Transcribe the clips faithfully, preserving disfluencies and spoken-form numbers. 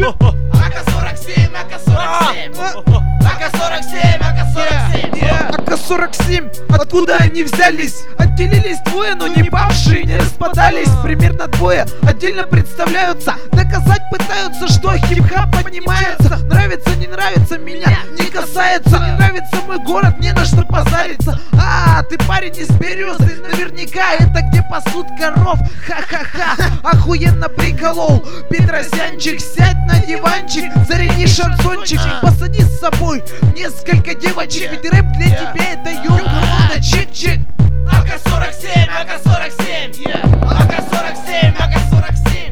АК сорок семь, АК сорок семь, АК сорок семь, АК сорок семь, АК сорок семь, откуда они взялись? Отделились двое, но не павшие, не распадались. Примерно двое отдельно представляются, доказать пытаются, что хип-хап поднимается. Нравится, не нравится, меня не касается. Не нравится мой город, не на что позариться. А, ты парень из Березы, наверняка это где пасут коров. Ха-ха-ха, охуенно приколол. Петросянчик, сядь на диванчик, заряди шансончик, посади с собой несколько девочек, ведь рэп для тебя это ёлка, чик-чик. АК сорок семь, АК сорок семь, АК сорок семь, АК сорок семь,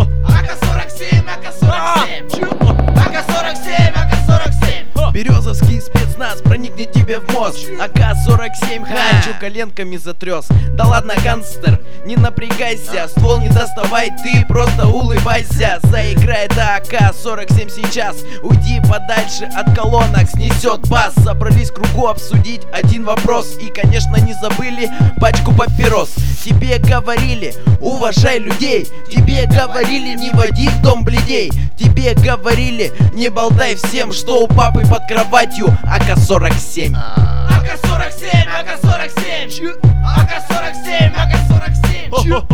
АК сорок семь, АК сорок семь, АК сорок семь, АК сорок семь. Березовский спецназ проникнет тебе в мозг. АК сорок семь хачу коленками затрёс. Да ладно, гангстер, не напрягайся, ствол не доставай, ты просто улыбайся. Заиграет АК сорок семь сейчас, уйди подальше от колонок, снесет бас. Собрались в кругу обсудить один вопрос, и конечно не забыли пачку папирос. Тебе говорили, уважай людей, тебе говорили, не води в дом бледей, тебе говорили, не болтай всем, что у папы под кроватью. АК сорок семь, АК сорок семь, АК сорок семь, АК сорок семь, АК сорок семь,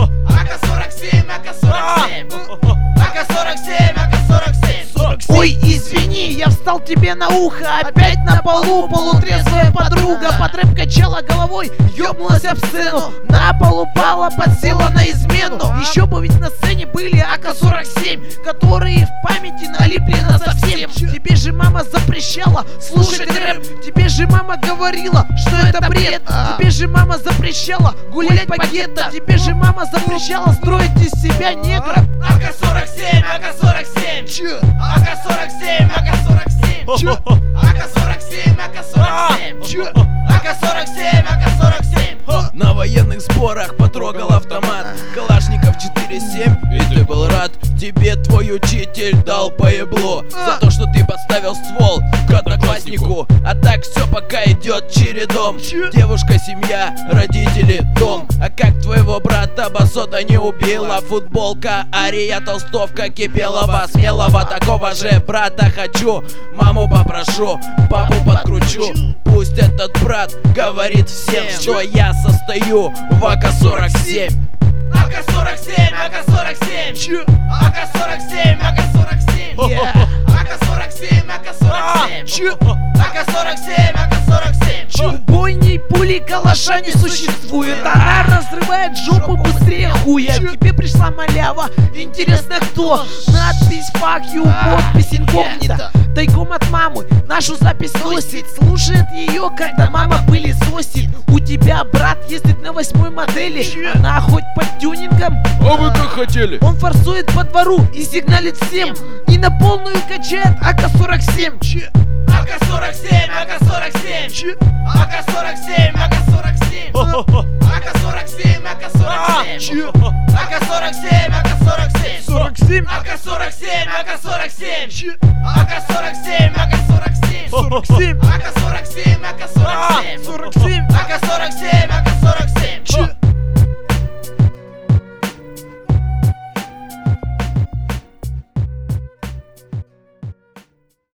АК сорок семь, АК сорок семь, АК сорок семь, АК сорок семь. Ой, извини, я встал тебе на ухо. Опять на полу полутрезвая подруга под рэп качала головой, ёбнулась об сцену, на пол упала, подсела на измену. Еще бы ведь на сцене были АК сорок семь, которые в памяти налипли на совсем. Тебе же мама запрещала слушать рэп, тебе же мама говорила, что это бред. Тебе же мама запрещала гулять по гетто, тебе же мама запрещала строить из себя негра. АК сорок семь, АК сорок семь, АК сорок семь, АК сорок семь, АК сорок семь, АК сорок семь, АК сорок семь, АК сорок семь. На военных сборах потрогал автомат, Калашников четыре семь, и ты был рад. Тебе твой учитель дал поебло за то, что ты подставил ствол к однокласснику. А так все пока идет чередом: девушка, семья, родители, дом. А как твоего брата Басота не убила? Футболка, ария, толстовка Кипелова, смелого такого же брата хочу. Маму попрошу, папу подкручу, пусть этот брат говорит всем, что я состою в АК сорок семь. АК сорок семь, АК сорок семь, АК сорок семь, АК сорок семь, АК сорок семь, АК сорок семь, АК сорок семь, АК сорок семь. Убойней пули калаша не существует, она разрывает жопу быстрее хуя. Тебе пришла малява, интересно кто? Надпись fuck you, подпись инкогнито. Тайком от мамы нашу запись носит, слушает ее, когда мама пылесосит. У тебя брат ездит на восьмой модели, она хоть под тюнингом. А вы как хотели? Он форсует по двору и сигналит всем, и на полную качает АК сорок семь. АК сорок семь, АК сорок семь, АК сорок семь, АК сорок семь, АК сорок семь, АК сорок семь, АК сорок семь, АК сорок семь, сорок семь, АК сорок семь, АК сорок семь, АК сорок семь, АК сорок семь, сорок семь, АК сорок семь, АК сорок семь, сорок семь, АК сорок семь, АК сорок семь.